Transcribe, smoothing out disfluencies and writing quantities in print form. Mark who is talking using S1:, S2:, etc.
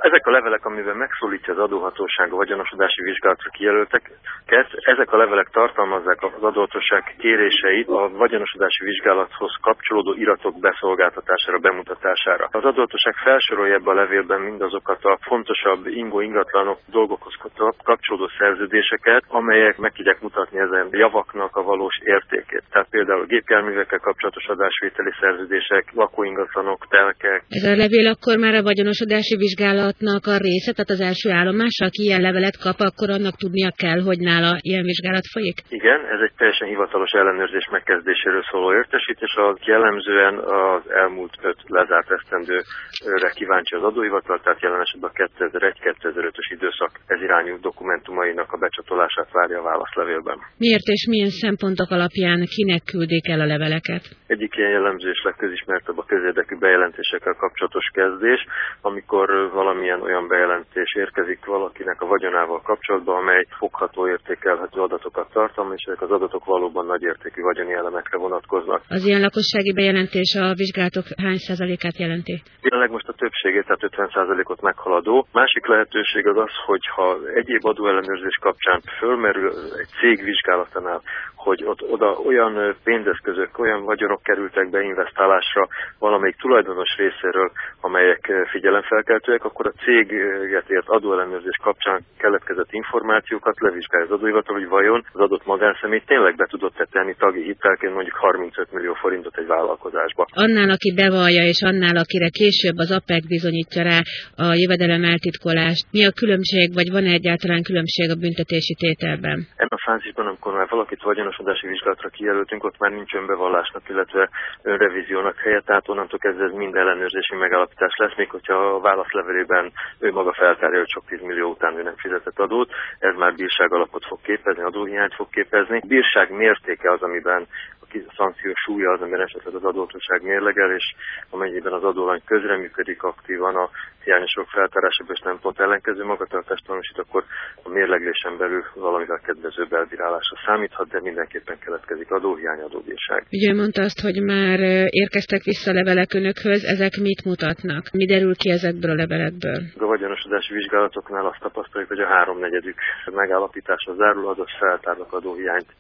S1: Ezek a levelek, amiben megszólítja az adóhatóság a vagyonosodási vizsgálatra kijelölteket, ezek a levelek tartalmazzák az adóhatóság kéréseit a vagyonosodási vizsgálathoz kapcsolódó iratok beszolgáltatására, bemutatására. Az adóhatóság felsorolja ebbe a levélben mindazokat a fontosabb ingatlanok dolgokhoz kapcsolódó szerződéseket, amelyek meg tudják mutatni ezen javaknak a valós értékét. Tehát például gépjárművekkel kapcsolatos adásvételi szerződések, lakóingatlanok, telkek.
S2: Ez a levél akkor már a vagyonosodási vizsgálatnak a része, tehát az első állomás, aki ilyen levelet kap, akkor annak tudnia kell, hogy nála ilyen vizsgálat folyik?
S1: Igen, ez egy teljesen hivatalos ellenőrzés megkezdéséről szóló értesítés, az jellemzően az elmúlt 5 lezárt esztendőre kíváncsi az adóhivatal, tehát jelen esetben a 2001-2005-ös időszak ez irányú dokumentumainak a becsatolását várja a válaszlevélben.
S2: Miért és milyen szempontok alapján kinek küldik el a leveleket?
S1: Egyik ilyen jellemző és legközismertebb a közérdekű bejelentésekkel kapcsolatos kezdés, amikor valamilyen olyan bejelentés érkezik valakinek a vagyonával kapcsolatban, amely fogható, értékelhető adatokat tartalmaz, és ezek az adatok valóban nagy értékű vagyoni elemekre vonatkoznak.
S2: Az ilyen lakossági bejelentés a vizsgálatok hány százalékát jelenti?
S1: Jelenleg most a többségét, tehát 50%-ot meghaladó. Másik lehetőség az az, hogyha egyéb adóellenőrzés kapcsán fölmerül egy cég vizsgálatánál, hogy oda olyan pénzeszközök, olyan vagyonok kerültek be investálásra valamelyik tulajdonos részéről, amelyek figyelemfelkeltőek, akkor a céget ért adóellenőrzés kapcsán keletkezett információkat levizsgálja az adóhivatal, hogy vajon az adott magánszemély tényleg be tudott tenni tagi hitelként mondjuk 35 millió forintot egy vállalkozásba.
S2: Annál, aki bevallja, és annál, akire később az APEC bizonyítja rá a jövedelem eltitkolást, mi a különbség, vagy van-e egyáltalán különbség a büntetési tételben?
S1: Ebben a fázisban, amikor már valakit vagyonosodási vizsgálatra kijelöltünk, ott már nincs önbevallásnak, illetve önrevíziónak helye, tehát onnantól kezdve ez mind ellenőrzési megállapítás lesz, még hogyha a válaszlevelében ő maga feltárja, hogy sok 10 millió után ő nem fizetett adót, ez már bírság alapot fog képezni, adóhiányt fog képezni. Bírság mértéke az, amiben a szankció súlya az, amiben esetleg az adóhatóság mérlegel, és amennyiben az adóalany közreműködik aktívan a hiányosok feltárásában, és nem pont ellenkező magatartást tanúsít, akkor a mérleglésen belül valamivel kedvezőbb elbírálásra számíthat, de mindenképpen keletkezik adóhiány, adóbírság.
S2: Ugye mondta azt, hogy már érkeztek vissza levelek önökhöz, ezek mit mutatnak? Mi derül ki ezekből a levelekből?
S1: A vagyonosodási vizsgálatoknál azt tapasztaljuk, hogy a 3/4 megállapítása zárul, azaz feltárnak adóhiányt.